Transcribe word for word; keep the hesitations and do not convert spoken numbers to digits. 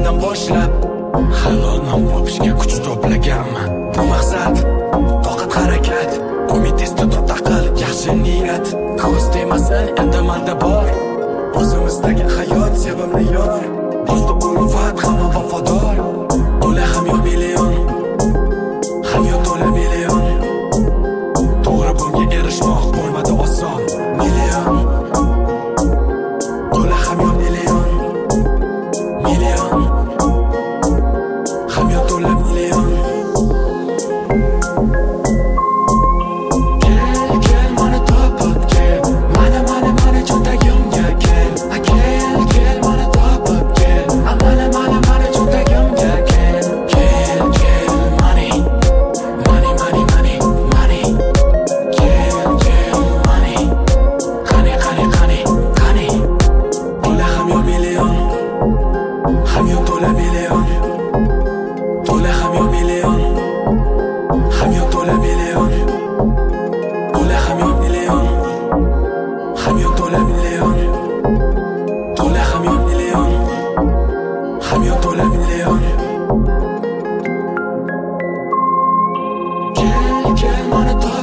kundan boshlab halol nom topishga kuch to'plaganman. Bu maqsad, toqat harakat, umid tezda taqal, yaxshi niyat. Ko'z tegmasin endi menda bor o'zimizdagi hayot, sevimli yor, do'sti ulfat, hamma vafodor. To'la hamyon million, hamyon to'la million. To'g'ri bunga erishmoq bo'lmadi oson. Million, to'la hamyon million, million, hamyon to'la million. Hamyon to'la million, to'la hamyon million, hamyon to'la million, to'la hamyon million, hamyon to'la million, to'la hamyon million, hamyon to'la million. Kel kel mana